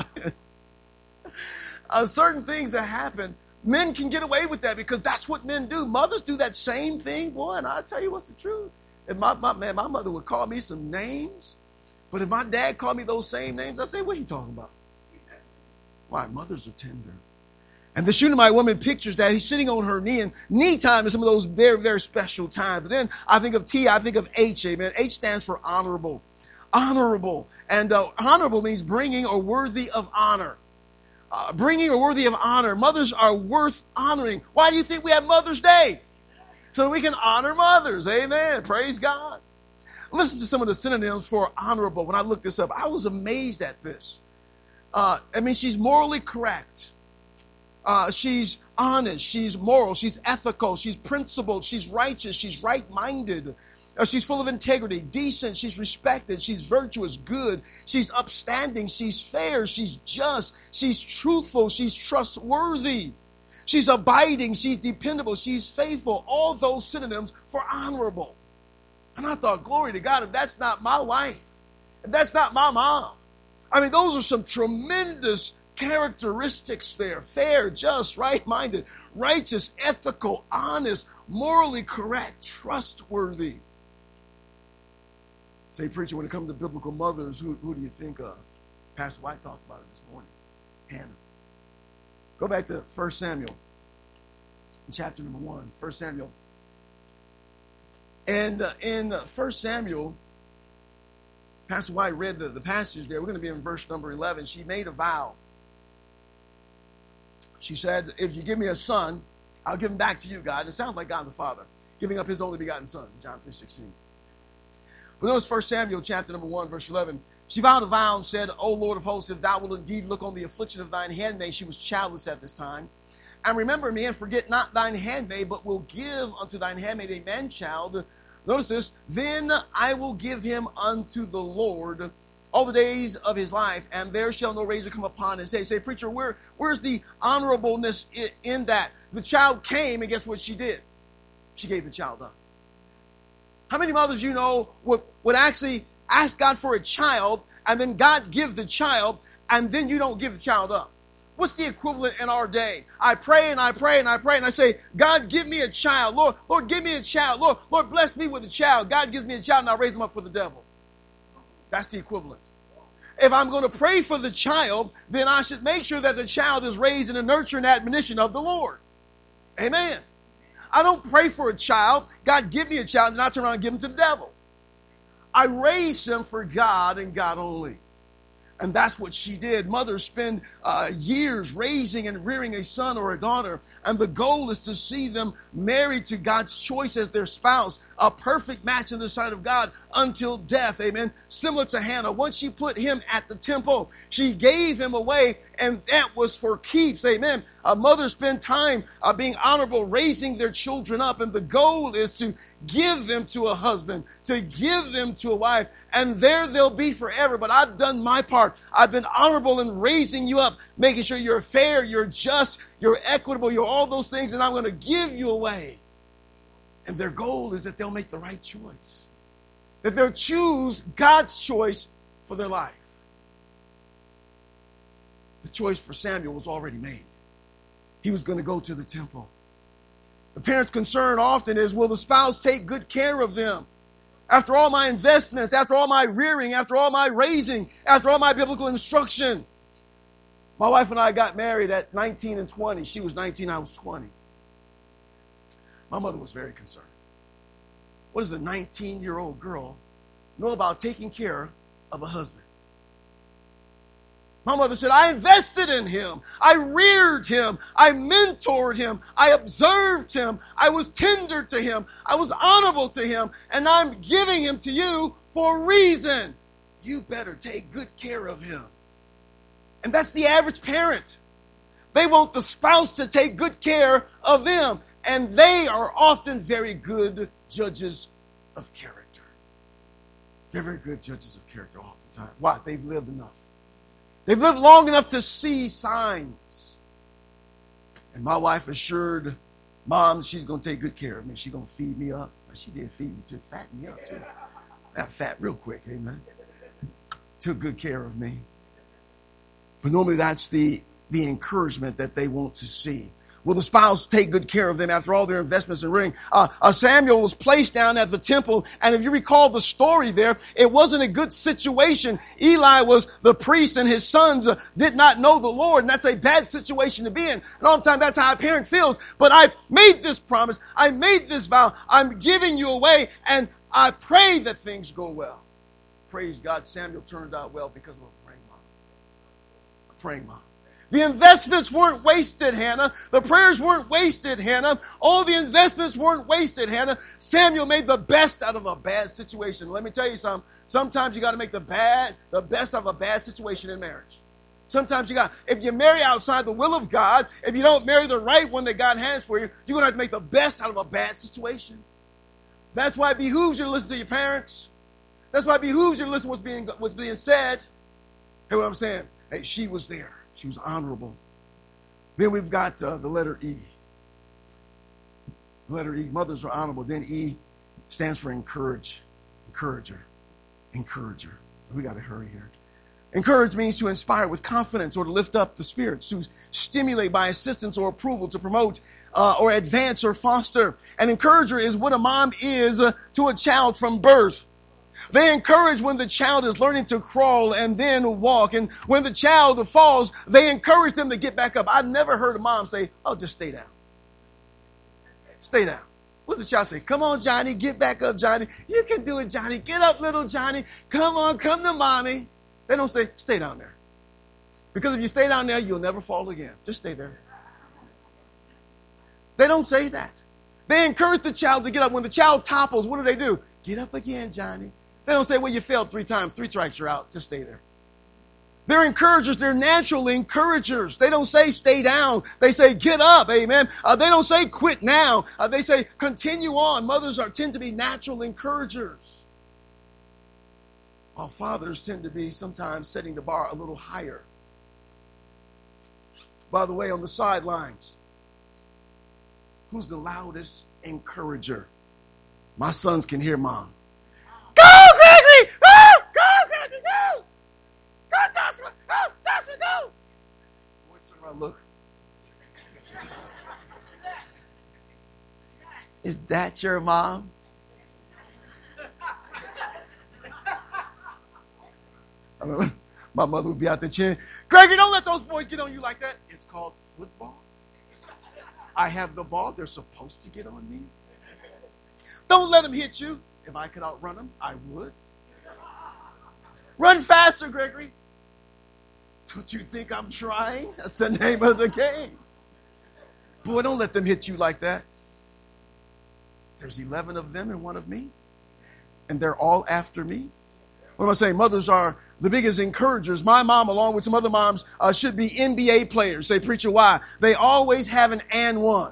Certain things that happen, men can get away with that because that's what men do. Mothers do that same thing, boy. And I'll tell you what's the truth. If my mother would call me some names, but if my dad called me those same names, I'd say, what are you talking about? Why? Mothers are tender. And the Shunammite woman pictures that. He's sitting on her knee, and knee time is some of those very, very special times. But then I think of T, I think of H, amen. H stands for honorable. Honorable. And honorable means bringing or worthy of honor. Bringing or worthy of honor. Mothers are worth honoring. Why do you think we have Mother's Day? So that we can honor mothers. Amen. Praise God. Listen to some of the synonyms for honorable. When I looked this up, I was amazed at this. She's morally correct. She's honest. She's moral. She's ethical. She's principled. She's righteous. She's right-minded. She's full of integrity, decent. She's respected. She's virtuous, good. She's upstanding. She's fair. She's just. She's truthful. She's trustworthy. She's abiding. She's dependable. She's faithful. All those synonyms for honorable. And I thought, glory to God, if that's not my wife, if that's not my mom. I mean, those are some tremendous characteristics there. Fair, just, right-minded, righteous, ethical, honest, morally correct, trustworthy. Say, preacher, when it comes to biblical mothers, who do you think of? Pastor White talked about it this morning. Hannah. Go back to 1 Samuel, chapter number 1. 1 Samuel. And in 1 Samuel, Pastor White read the passage there. We're going to be in verse number 11. She made a vow. She said, if you give me a son, I'll give him back to you, God. It sounds like God the Father, giving up his only begotten son, John 3:16. But notice 1 Samuel chapter number 1, verse 11. She vowed a vow and said, O Lord of hosts, if thou wilt indeed look on the affliction of thine handmaid, she was childless at this time, and remember me, and forget not thine handmaid, but will give unto thine handmaid a man-child. Notice this, then I will give him unto the Lord all the days of his life, and there shall no razor come upon his head. Say, preacher, where's the honorableness in that? The child came, and guess what she did? She gave the child up. How many mothers you know would actually ask God for a child, and then God give the child, and then you don't give the child up? What's the equivalent in our day? I pray and I pray and I pray and I say, God, give me a child. Lord, give me a child. Lord, bless me with a child. God gives me a child and I raise him up for the devil. That's the equivalent. If I'm going to pray for the child, then I should make sure that the child is raised in the nurture and admonition of the Lord. Amen. I don't pray for a child. God, give me a child, and I turn around and give him to the devil. I raise him for God and God only. And that's what she did. Mothers spend years raising and rearing a son or a daughter. And the goal is to see them married to God's choice as their spouse. A perfect match in the sight of God until death. Amen. Similar to Hannah. Once she put him at the temple, she gave him away. And that was for keeps. Amen. Mothers spend time being honorable, raising their children up. And the goal is to give them to a husband, to give them to a wife. And there they'll be forever. But I've done my part. I've been honorable in raising you up, making sure you're fair, you're just, you're equitable, you're all those things, and I'm going to give you away. And their goal is that they'll make the right choice, that they'll choose God's choice for their life. The choice for Samuel was already made. He was going to go to the temple. The parent's concern often is, will the spouse take good care of them? After all my investments, after all my rearing, after all my raising, after all my biblical instruction. My wife and I got married at 19 and 20. She was 19, I was 20. My mother was very concerned. What does a 19-year-old girl know about taking care of a husband? My mother said, I invested in him. I reared him. I mentored him. I observed him. I was tender to him. I was honorable to him. And I'm giving him to you for a reason. You better take good care of him. And that's the average parent. They want the spouse to take good care of them. And they are often very good judges of character. They're very good judges of character oftentimes. Why? They've lived enough. They've lived long enough to see signs. And my wife assured Mom she's going to take good care of me. She's going to feed me up. She did feed me too. Fatten me up too. Got fat real quick, amen. Took good care of me. But normally that's the encouragement that they want to see. Will the spouse take good care of them after all their investments in ring? Samuel was placed down at the temple, and if you recall the story there, it wasn't a good situation. Eli was the priest, and his sons did not know the Lord, and that's a bad situation to be in. And all the time, that's how a parent feels. But I made this promise. I made this vow. I'm giving you away, and I pray that things go well. Praise God, Samuel turned out well because of a praying mom. A praying mom. The investments weren't wasted, Hannah. The prayers weren't wasted, Hannah. All the investments weren't wasted, Hannah. Samuel made the best out of a bad situation. Let me tell you something. Sometimes you got to make the best of a bad situation in marriage. Sometimes if you marry outside the will of God, if you don't marry the right one that God has for you, you're going to have to make the best out of a bad situation. That's why it behooves you to listen to your parents. That's why it behooves you to listen to what's being said. Hear what I'm saying? Hey, she was there. She was honorable. Then we've got the letter E. The letter E. Mothers are honorable. Then E stands for encourage. Encourager. Encourager. We got to hurry here. Encourage means to inspire with confidence or to lift up the spirits, to stimulate by assistance or approval, to promote or advance or foster. An encourager is what a mom is to a child from birth. They encourage when the child is learning to crawl and then walk. And when the child falls, they encourage them to get back up. I've never heard a mom say, oh, just stay down. Stay down. What does the child say? Come on, Johnny, get back up, Johnny. You can do it, Johnny. Get up, little Johnny. Come on, come to mommy. They don't say, stay down there. Because if you stay down there, you'll never fall again. Just stay there. They don't say that. They encourage the child to get up. When the child topples, what do? Get up again, Johnny. They don't say, well, you failed 3 times. 3 strikes, you're out. Just stay there. They're encouragers. They're natural encouragers. They don't say stay down. They say get up. Amen. They don't say quit now. They say continue on. Mothers tend to be natural encouragers. While fathers tend to be sometimes setting the bar a little higher. By the way, on the sidelines, who's the loudest encourager? My sons can hear mom. Go, Gregory! Go, Gregory, go! Go, Joshua! Go, Joshua, go! Boys, turn around, look. Is that your mom? My mother would be out there cheering, Gregory, don't let those boys get on you like that. It's called football. I have the ball. They're supposed to get on me. Don't let them hit you. If I could outrun them, I would. Run faster, Gregory. Don't you think I'm trying? That's the name of the game. Boy, don't let them hit you like that. There's 11 of them and 1 of me. And they're all after me. What am I saying? Mothers are the biggest encouragers. My mom, along with some other moms, should be NBA players. Say, preacher, why? They always have an and one.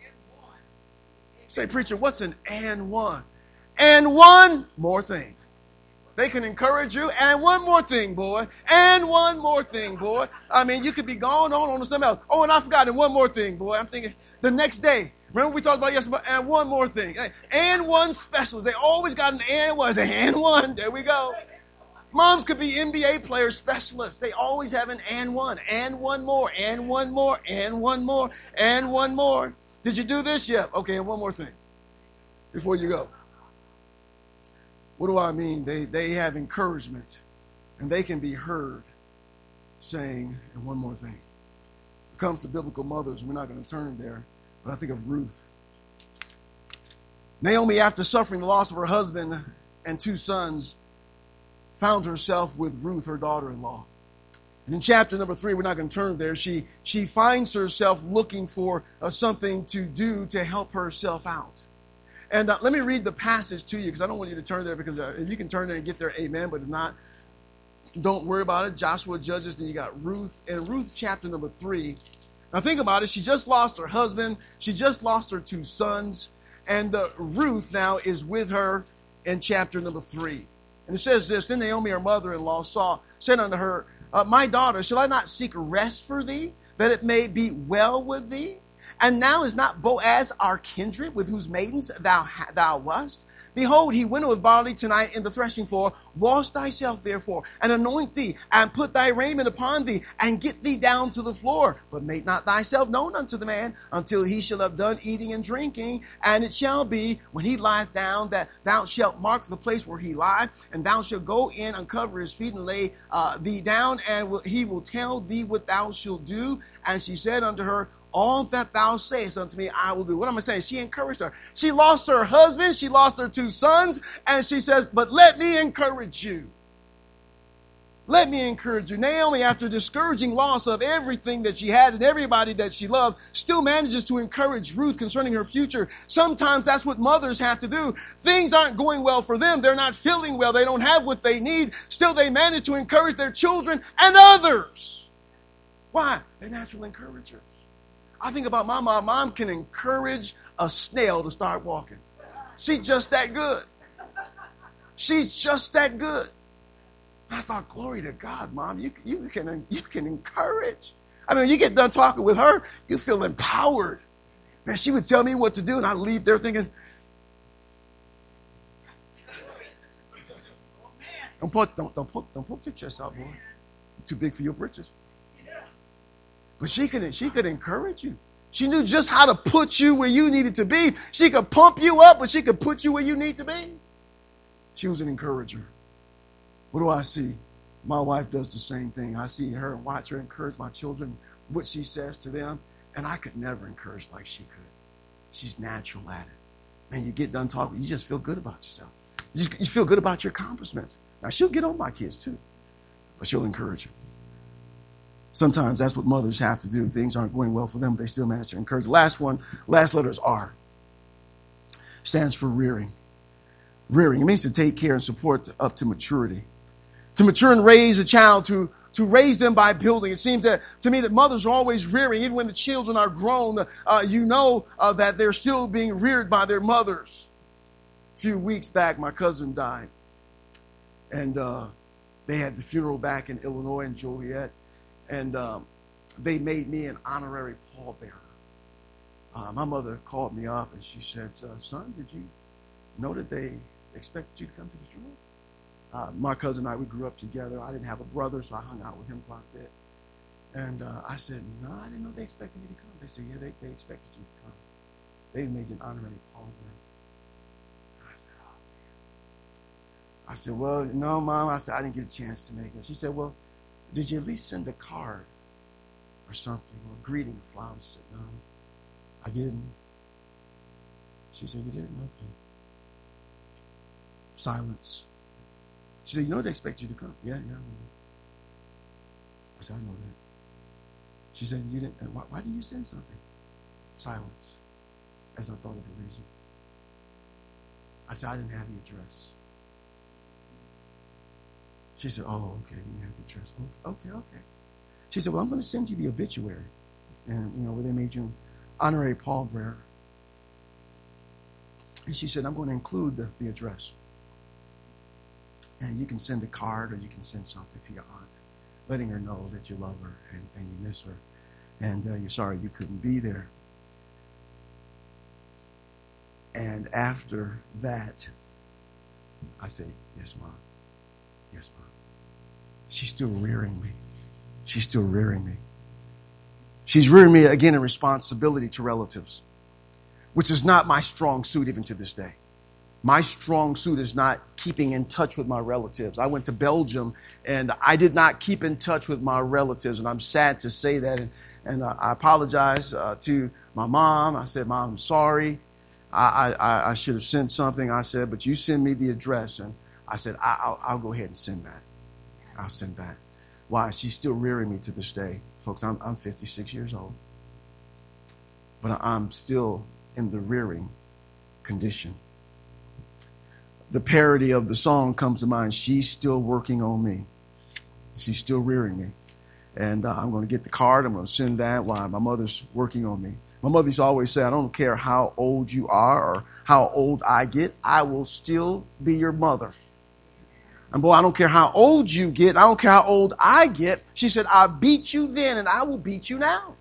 Say, preacher, what's an and one? And one more thing. They can encourage you. And one more thing, boy. And one more thing, boy. I mean, you could be going on to something else. Oh, and I forgot. And one more thing, boy. I'm thinking the next day. Remember we talked about yesterday? And one more thing. And one specialist. They always got an and one. Say, and one. There we go. Moms could be NBA player specialists. They always have an and one more, and one more, and one more, and one more. Did you do this? Yeah. Okay, and one more thing before you go. What do I mean? They have encouragement, and they can be heard saying, and one more thing. When it comes to biblical mothers, we're not going to turn there, but I think of Ruth. Naomi, after suffering the loss of her husband and 2 sons, found herself with Ruth, her daughter-in-law. And in chapter number 3, we're not going to turn there, she finds herself looking for something to do to help herself out. And let me read the passage to you, because I don't want you to turn there, because if you can turn there and get there, amen. But if not, don't worry about it. Joshua, Judges, then you got Ruth. And Ruth chapter number 3. Now think about it. She just lost her husband. She just lost her 2 sons. And Ruth now is with her in chapter number 3. And it says this, then Naomi, her mother-in-law, said unto her, my daughter, shall I not seek rest for thee, that it may be well with thee? And now is not Boaz our kindred, with whose maidens thou wast? Behold, he winnoweth barley tonight in the threshing floor. Wash thyself therefore, and anoint thee, and put thy raiment upon thee, and get thee down to the floor. But make not thyself known unto the man, until he shall have done eating and drinking. And it shall be, when he lieth down, that thou shalt mark the place where he lieth, and thou shalt go in, uncover his feet, and lay thee down, and he will tell thee what thou shalt do. And she said unto her, all that thou sayest unto me, I will do. What am I saying? She encouraged her. She lost her husband. She lost her 2 sons. And she says, but let me encourage you. Let me encourage you. Naomi, after discouraging loss of everything that she had and everybody that she loved, still manages to encourage Ruth concerning her future. Sometimes that's what mothers have to do. Things aren't going well for them. They're not feeling well. They don't have what they need. Still, they manage to encourage their children and others. Why? They're natural encouragers. I think about my mom. Mom can encourage a snail to start walking. She's just that good. She's just that good. I thought, glory to God, Mom. You can encourage. I mean, when you get done talking with her, you feel empowered. Man, she would tell me what to do, and I'd leave there thinking, don't poke your chest out, boy. You're too big for your britches. But she could encourage you. She knew just how to put you where you needed to be. She could pump you up, but she could put you where you need to be. She was an encourager. What do I see? My wife does the same thing. I see her and watch her encourage my children, what she says to them, and I could never encourage like she could. She's natural at it. Man, you get done talking, you just feel good about yourself. You feel good about your accomplishments. Now, she'll get on my kids too, but she'll encourage them. Sometimes that's what mothers have to do. Things aren't going well for them, but they still manage to encourage. Last letter is R. Stands for rearing. Rearing, it means to take care and support up to maturity. To mature and raise a child, to raise them by building. It seems that to me that mothers are always rearing. Even when the children are grown, that they're still being reared by their mothers. A few weeks back, my cousin died. And they had the funeral back in Illinois in Joliet. And they made me an honorary pallbearer. My mother called me up and she said, son, did you know that they expected you to come to the funeral? My cousin and I, we grew up together. I didn't have a brother, so I hung out with him quite a bit. And I said, no, I didn't know they expected me to come. They said, yeah, they expected you to come. They made you an honorary pallbearer. I said, well, no, Mom. I said, I didn't get a chance to make it. She said, well, did you at least send a card or something, or a greeting, a flower? I said, no, I didn't. She said, you didn't? Okay. Silence. She said, you know they expect you to come. Yeah, I know. I said, I know that. She said, you didn't. Why didn't you send something? Silence. As I thought of a reason. I said, I didn't have the address. She said, oh, okay, you didn't have the address. Okay. She said, well, I'm going to send you the obituary. And, where they made you an honorary pallbearer. And she said, I'm going to include the address. And you can send a card or you can send something to your aunt, letting her know that you love her and you miss her. And you're sorry you couldn't be there. And after that, I say, yes, Mom. Yes, Mom. She's still rearing me. She's still rearing me. She's rearing me, again, in responsibility to relatives, which is not my strong suit even to this day. My strong suit is not keeping in touch with my relatives. I went to Belgium, and I did not keep in touch with my relatives, and I'm sad to say that. And I apologize to my mom. I said, Mom, I'm sorry. I should have sent something. I said, but you send me the address. And I said, I'll go ahead and send that. I'll send that. Why? She's still rearing me to this day. Folks, I'm 56 years old. But I'm still in the rearing condition. The parody of the song comes to mind. She's still working on me. She's still rearing me. And I'm going to get the card. I'm going to send that while my mother's working on me. My mother used to always say, I don't care how old you are or how old I get, I will still be your mother. And boy, I don't care how old you get. I don't care how old I get. She said, I beat you then and I will beat you now.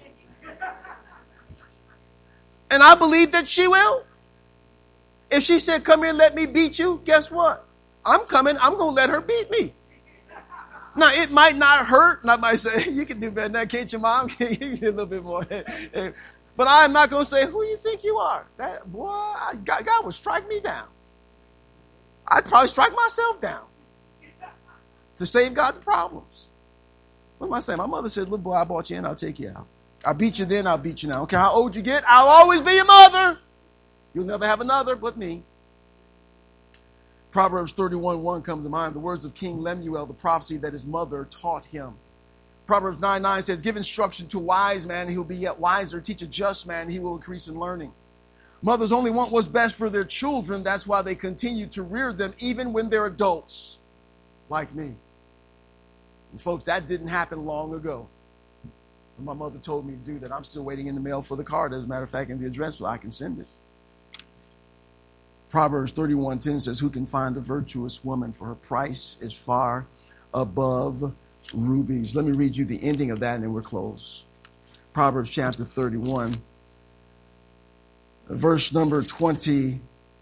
And I believe that she will. If she said, come here and let me beat you, guess what? I'm coming. I'm going to let her beat me. Now, it might not hurt. And I might say, you can do better than that, can't you, Mom? You can do a little bit more. But I'm not going to say, who you think you are? That boy, God would strike me down. I'd probably strike myself down to save God the problems. What am I saying? My mother said, little boy, I bought you in, I'll take you out. I beat you then, I'll beat you now. I don't care how old you get, I'll always be your mother. You'll never have another but me. Proverbs 31:1 comes to mind. The words of King Lemuel, the prophecy that his mother taught him. Proverbs 9:9 says, give instruction to a wise man, he will be yet wiser. Teach a just man, he will increase in learning. Mothers only want what's best for their children. That's why they continue to rear them even when they're adults, like me. And folks, that didn't happen long ago. When my mother told me to do that, I'm still waiting in the mail for the card. As a matter of fact, in the address, so I can send it. Proverbs 31:10 says, who can find a virtuous woman, for her price is far above rubies. Let me read you the ending of that and then we're close. Proverbs chapter 31, verse number 28.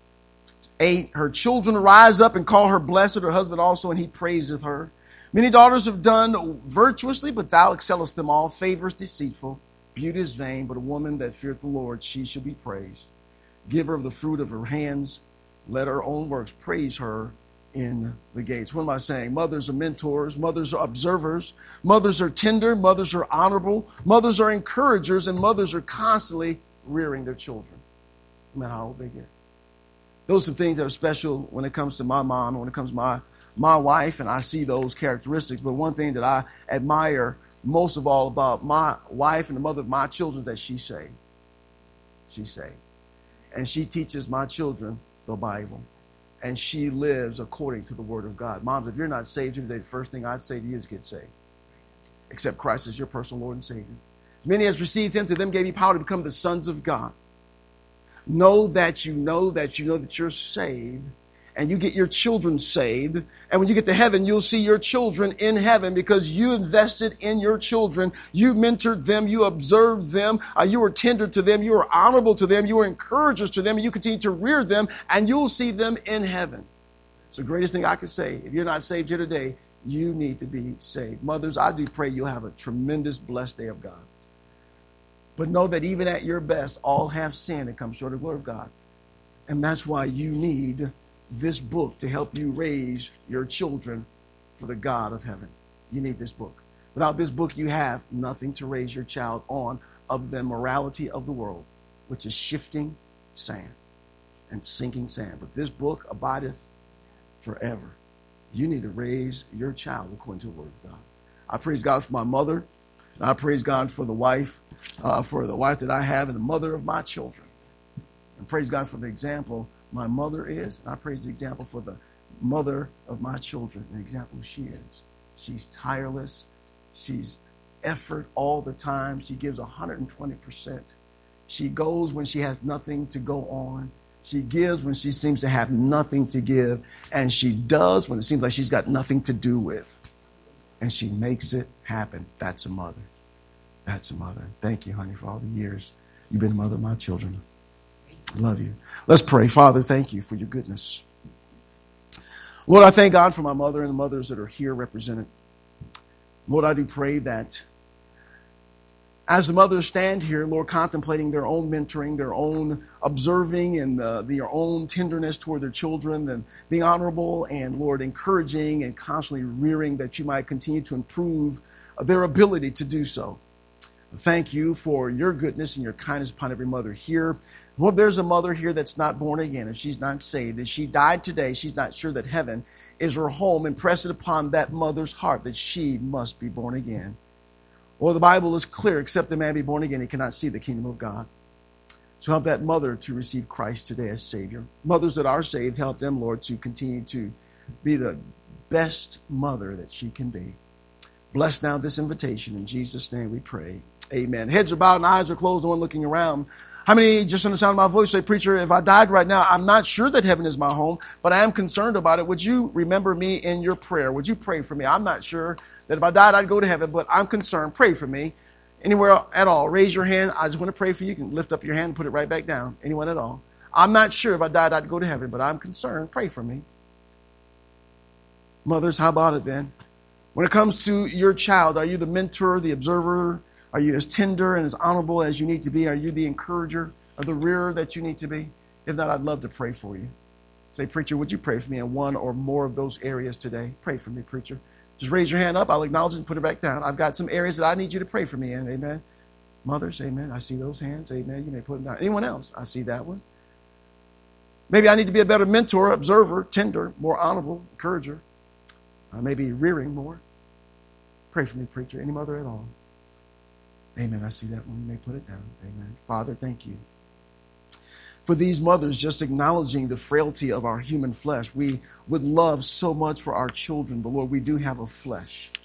Her children rise up and call her blessed, her husband also, and he praiseth her. Many daughters have done virtuously, but thou excellest them all. Favor is deceitful, beauty is vain, but a woman that feareth the Lord, she shall be praised. Give her of the fruit of her hands. Let her own works praise her in the gates. What am I saying? Mothers are mentors. Mothers are observers. Mothers are tender. Mothers are honorable. Mothers are encouragers. And mothers are constantly rearing their children, no matter how old they get. Those are things that are special when it comes to my mom, when it comes to my wife, and I see those characteristics. But one thing that I admire most of all about my wife and the mother of my children is that she's saved. She's saved. And she teaches my children the Bible. And she lives according to the Word of God. Moms, if you're not saved today, the first thing I'd say to you is get saved. Accept Christ as your personal Lord and Savior. As many as received him, to them gave he power to become the sons of God. Know that you're saved, and you get your children saved. And when you get to heaven, you'll see your children in heaven because you invested in your children. You mentored them. You observed them. You were tender to them. You were honorable to them. You were encouragers to them. And you continue to rear them, and you'll see them in heaven. It's the greatest thing I could say. If you're not saved here today, you need to be saved. Mothers, I do pray you'll have a tremendous, blessed day of God. But know that even at your best, all have sinned and come short of the glory of God. And that's why you need this book to help you raise your children for the God of heaven. You need this book. Without this book, you have nothing to raise your child on other than morality of the world, which is shifting sand and sinking sand. But this book abideth forever. You need to raise your child according to the Word of God. I praise God for my mother, and I praise God for the wife that I have and the mother of my children. And praise God for the example my mother is, and I praise the example for the mother of my children, the example she is. She's tireless. She's effort all the time. She gives 120%. She goes when she has nothing to go on. She gives when she seems to have nothing to give. And she does when it seems like she's got nothing to do with. And she makes it happen. That's a mother. That's a mother. Thank you, honey, for all the years you've been the mother of my children. I love you. Let's pray. Father, thank you for your goodness. Lord, I thank God for my mother and the mothers that are here represented. Lord, I do pray that as the mothers stand here, Lord, contemplating their own mentoring, their own observing, and their own tenderness toward their children, and being honorable and, Lord, encouraging and constantly rearing, that you might continue to improve their ability to do so. Thank you for your goodness and your kindness upon every mother here. Lord, there's a mother here that's not born again, if she's not saved. If she died today, she's not sure that heaven is her home. Impress it upon that mother's heart that she must be born again. Or the Bible is clear, except a man be born again, he cannot see the kingdom of God. So help that mother to receive Christ today as Savior. Mothers that are saved, help them, Lord, to continue to be the best mother that she can be. Bless now this invitation. In Jesus' name we pray. Amen. Heads are bowed and eyes are closed, no one looking around. How many, just on the sound of my voice, say, preacher, if I died right now, I'm not sure that heaven is my home, but I am concerned about it. Would you remember me in your prayer? Would you pray for me? I'm not sure that if I died, I'd go to heaven, but I'm concerned. Pray for me. Anywhere at all, raise your hand. I just want to pray for you. You can lift up your hand and put it right back down. Anyone at all. I'm not sure if I died, I'd go to heaven, but I'm concerned. Pray for me. Mothers, how about it then? When it comes to your child, are you the mentor, the observer? Are you as tender and as honorable as you need to be? Are you the encourager or the rearer that you need to be? If not, I'd love to pray for you. Say, preacher, would you pray for me in one or more of those areas today? Pray for me, preacher. Just raise your hand up. I'll acknowledge it and put it back down. I've got some areas that I need you to pray for me in. Amen. Mothers, amen. I see those hands. Amen. You may put them down. Anyone else? I see that one. Maybe I need to be a better mentor, observer, tender, more honorable, encourager. I may be rearing more. Pray for me, preacher. Any mother at all? Amen. I see that one. You may put it down. Amen. Father, thank you for these mothers just acknowledging the frailty of our human flesh. We would love so much for our children, but Lord, we do have a flesh.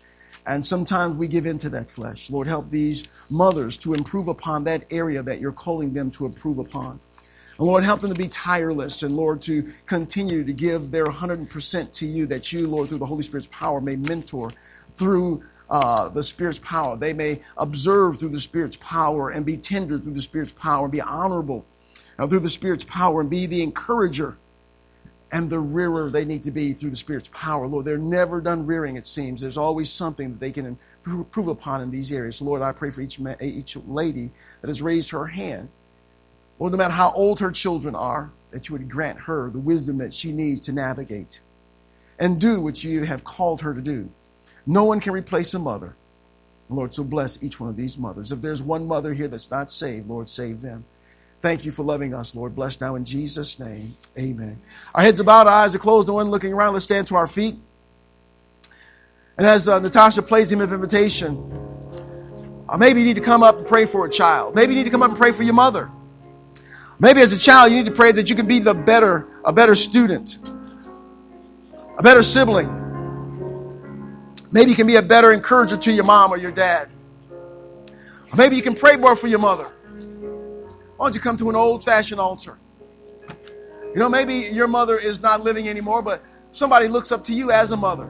And sometimes we give into that flesh. Lord, help these mothers to improve upon that area that you're calling them to improve upon. And Lord, help them to be tireless, and Lord, to continue to give their 100% to you, that you, Lord, through the Holy Spirit's power, may mentor through the Spirit's power. They may observe through the Spirit's power, and be tender through the Spirit's power, and be honorable through the Spirit's power, and be the encourager and the rearer they need to be through the Spirit's power. Lord, they're never done rearing, it seems. There's always something that they can improve upon in these areas. So Lord, I pray for each lady that has raised her hand. Lord, no matter how old her children are, that you would grant her the wisdom that she needs to navigate and do what you have called her to do. No one can replace a mother. Lord, so bless each one of these mothers. If there's one mother here that's not saved, Lord, save them. Thank you for loving us, Lord. Bless now in Jesus' name. Amen. Our heads are bowed, our eyes are closed, no one looking around. Let's stand to our feet. And as Natasha plays him of invitation, maybe you need to come up and pray for a child. Maybe you need to come up and pray for your mother. Maybe as a child, you need to pray that you can be a better student, a better sibling. Maybe you can be a better encourager to your mom or your dad. Or maybe you can pray more for your mother. Why don't you come to an old-fashioned altar? You know, maybe your mother is not living anymore, but somebody looks up to you as a mother.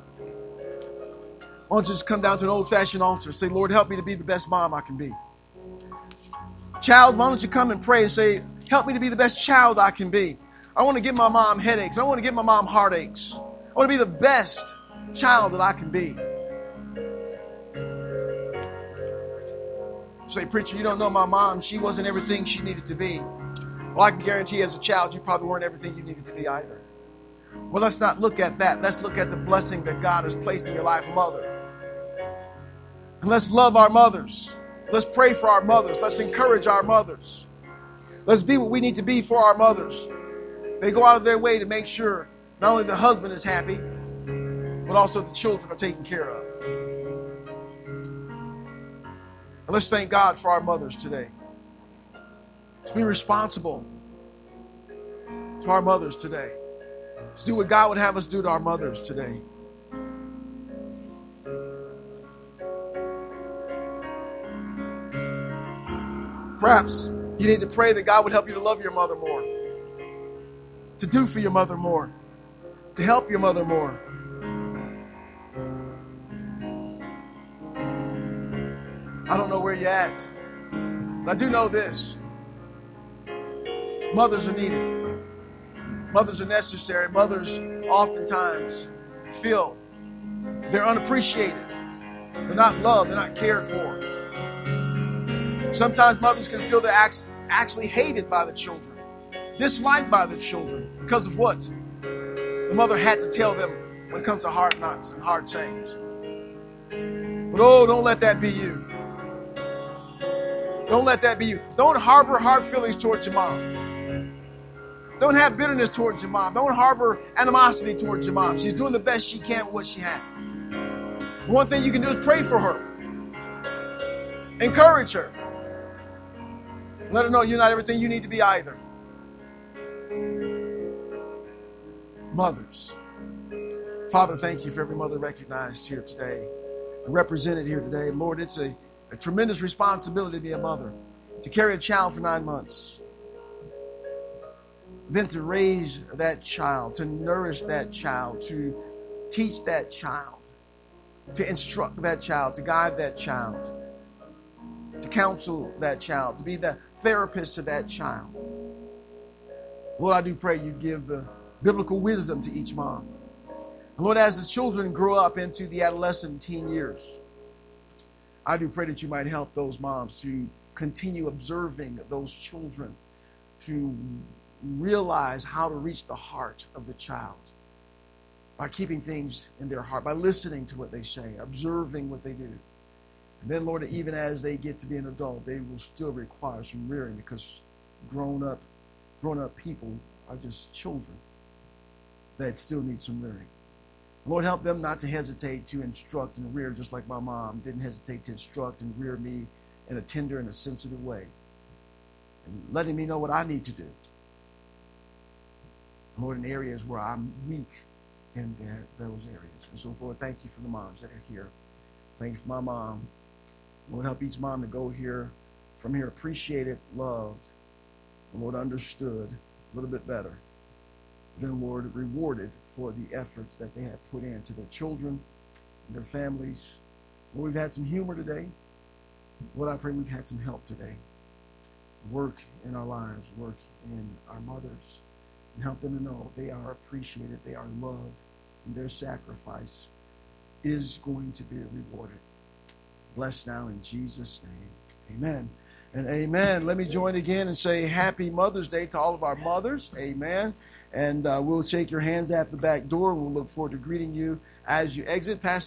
Why don't you just come down to an old-fashioned altar? Say, Lord, help me to be the best mom I can be. Child, why don't you come and pray and say, help me to be the best child I can be. I want to give my mom headaches. I want to give my mom heartaches. I want to be the best child that I can be. Say, preacher, you don't know my mom. She wasn't everything she needed to be. Well, I can guarantee as a child, you probably weren't everything you needed to be either. Well, let's not look at that. Let's look at the blessing that God has placed in your life, mother. And let's love our mothers. Let's pray for our mothers. Let's encourage our mothers. Let's be what we need to be for our mothers. They go out of their way to make sure not only the husband is happy, but also the children are taken care of. And let's thank God for our mothers today. Let's be responsible to our mothers today. Let's do what God would have us do to our mothers today. Perhaps you need to pray that God would help you to love your mother more, to do for your mother more, to help your mother more. I don't know where you're at, but I do know this. Mothers are needed. Mothers are necessary. Mothers oftentimes feel they're unappreciated. They're not loved. They're not cared for. Sometimes mothers can feel they're actually hated by the children, disliked by the children because of what the mother had to tell them when it comes to hard knocks and hard sayings. But oh, don't let that be you. Don't let that be you. Don't harbor hard feelings towards your mom. Don't have bitterness towards your mom. Don't harbor animosity towards your mom. She's doing the best she can with what she had. One thing you can do is pray for her. Encourage her. Let her know you're not everything you need to be either. Mothers. Father, thank you for every mother recognized here today and represented here today. Lord, it's a tremendous responsibility to be a mother, to carry a child for 9 months, then to raise that child, to nourish that child, to teach that child, to instruct that child, to guide that child, to counsel that child, to be the therapist to that child. Lord, I do pray you give the biblical wisdom to each mom. And Lord, as the children grow up into the adolescent teen years, I do pray that you might help those moms to continue observing those children, to realize how to reach the heart of the child by keeping things in their heart, by listening to what they say, observing what they do. And then, Lord, even as they get to be an adult, they will still require some rearing because grown-up people are just children that still need some rearing. Lord, help them not to hesitate to instruct and rear, just like my mom didn't hesitate to instruct and rear me in a tender and a sensitive way, and letting me know what I need to do. Lord, in areas where I'm weak in those areas. And so, Lord, thank you for the moms that are here. Thank you for my mom. Lord, help each mom to go from here appreciated, loved, and Lord, understood a little bit better. Then, Lord, rewarded for the efforts that they have put into their children and their families. Lord, we've had some humor today. Lord, I pray we've had some help today. Work in our lives, work in our mothers, and help them to know they are appreciated, they are loved, and their sacrifice is going to be rewarded. Bless now in Jesus' name. Amen and amen. Let me join again and say Happy Mother's Day to all of our mothers. Amen. And we'll shake your hands at the back door, and we'll look forward to greeting you as you exit. Pastor